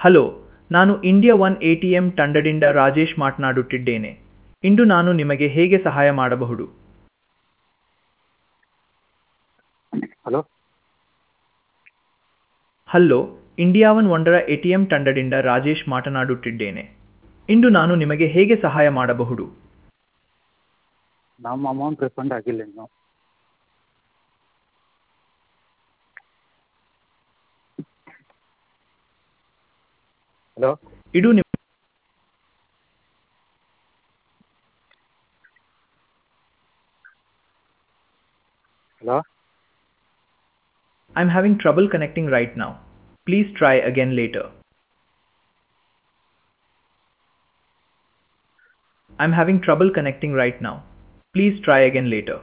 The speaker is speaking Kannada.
ಹಲೋ, ನಾನು ಇಂಡಿಯಾ ಒನ್ ಎಟಿಎಂ ತಂಡದಿಂದ ರಾಜೇಶ್ ಮಾತನಾಡುತ್ತಿದ್ದೇನೆ. ಇಂದು ನಾನು ನಿಮಗೆ ಹೇಗೆ ಸಹಾಯ ಮಾಡಬಹುದು? ಹಲೋ. ಹಲೋ, ಇಂಡಿಯಾ ಒನ್ ಒಂದರ ಎಟಿಎಂ ತಂಡದಿಂದ ರಾಜೇಶ್ ಮಾತನಾಡುತ್ತಿದ್ದೇನೆ. ಇಂದು ನಾನು ನಿಮಗೆ ಹೇಗೆ ಸಹಾಯ ಮಾಡಬಹುದು? ನಮ್ಮ ಅಮೌಂಟ್ ರಿಫಂಡ್ ಆಗಿಲ್ಲ ಇನ್ನು. ಹಲೋ. ಇದು ನಿಮ್ಮ hello. I'm having trouble connecting right now. Please try again later. I'm having trouble connecting right now. Please try again later.